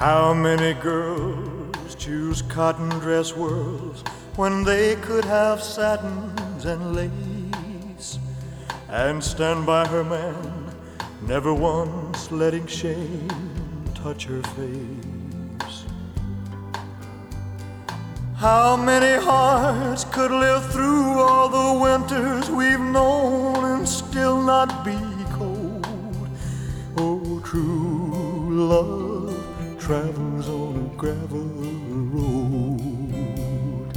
How many girls choose cotton dress worlds when they could have satins and lace, and stand by her man, never once letting shame touch her face? How many hearts could live through all the winters we've known and still not be cold? Oh, true love travels on a gravel road.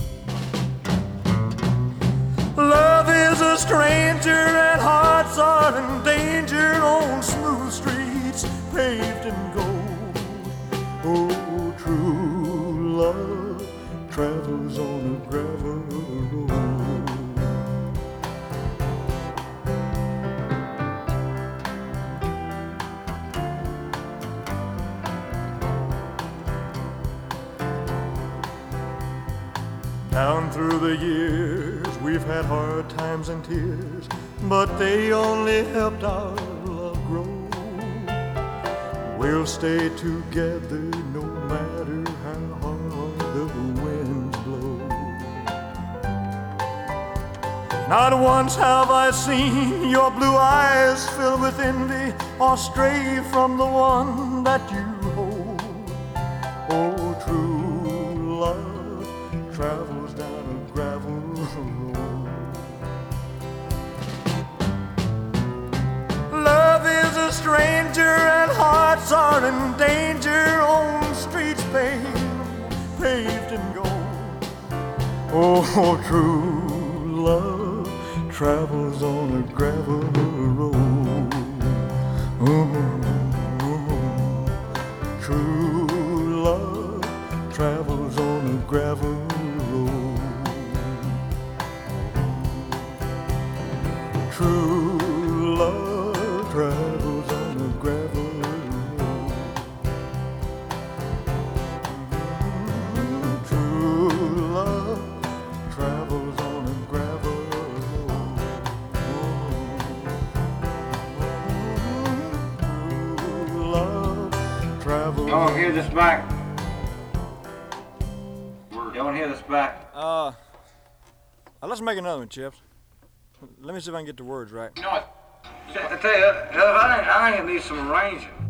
Love is a stranger and hearts are in danger on smooth streets paved in gold. Oh, true love travels on a gravel road. Down through the years, we've had hard times and tears, but they only helped our love grow. We'll stay together no matter how hard the winds blow. Not once have I seen your blue eyes fill with envy or stray from the one that you hold. Oh, true love travels down a gravel road. Love is a stranger and hearts are in danger on streets paved in gold. Oh, true love travels on a gravel road. True love travels on a gravel road. True love travels on a gravel road. True love travels on a gravel road. True love travels. Y'all want to hear this back? Y'all want to hear this back? Let's make another one, Chips. Let me see if I can get the words right. You know what? I tell you, I think it needs some arranging.